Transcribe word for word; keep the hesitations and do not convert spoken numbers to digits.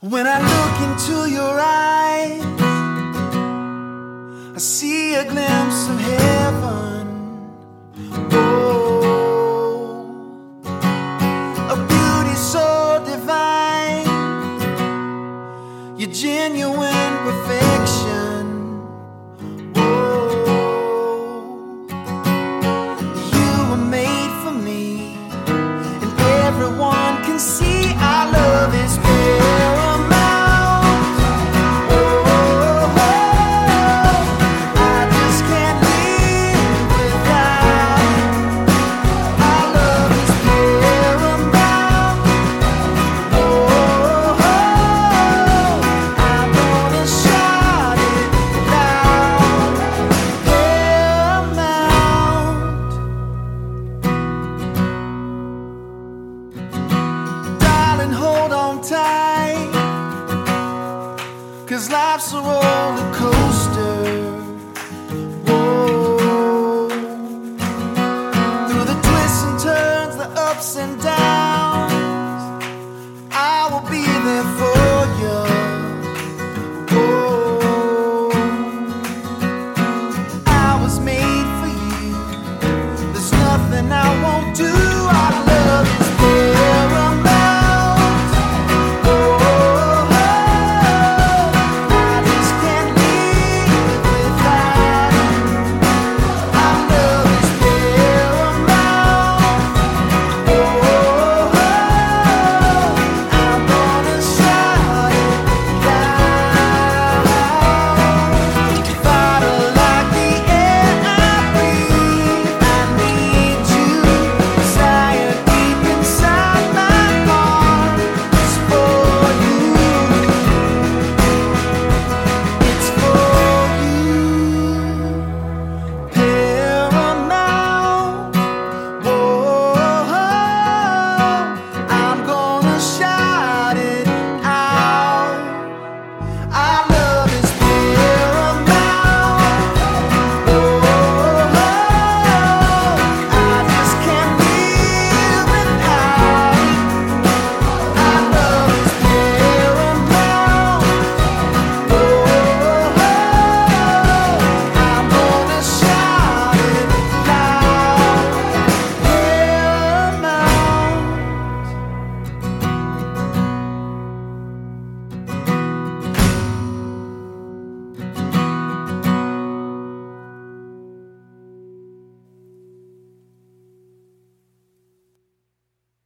When I look into your eyes, I see a glimpse of heaven. Oh, a beauty so divine, your genuine perfection. Oh, you were made for me, and everyone can see our love is paramount. Tight, 'cause life's a roller coaster. Whoa. Through the twists and turns, the ups and downs, I will be there for